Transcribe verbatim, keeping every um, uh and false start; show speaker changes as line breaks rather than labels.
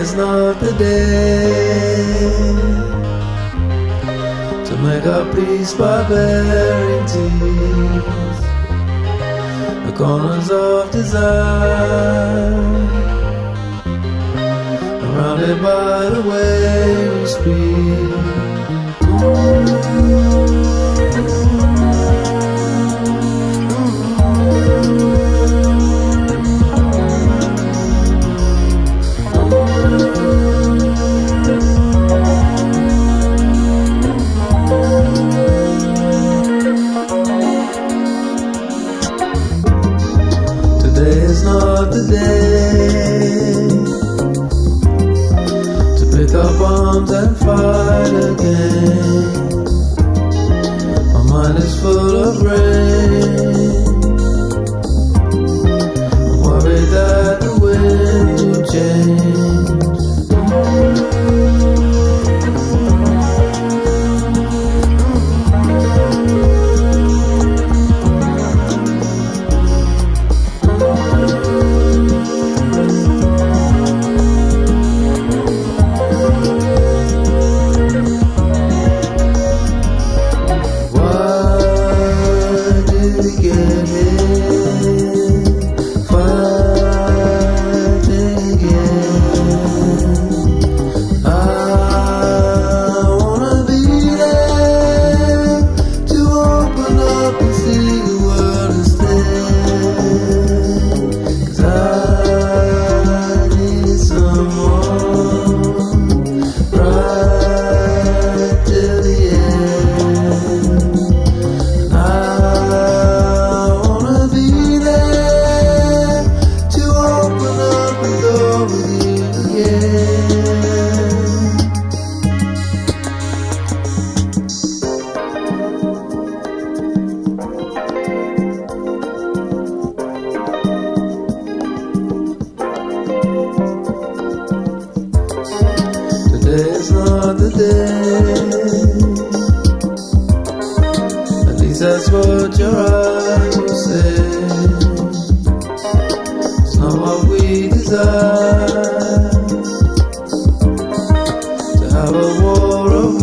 is not the day to make our peace by bearing teeth, the corners of desire, surrounded by the way we speak. Today is not the day to pick up arms and fight again. My mind is full of rain. I'm worried that the wind will change. Today is not the day, at least that's what your eyes will say. It's not what we desire, to have a war of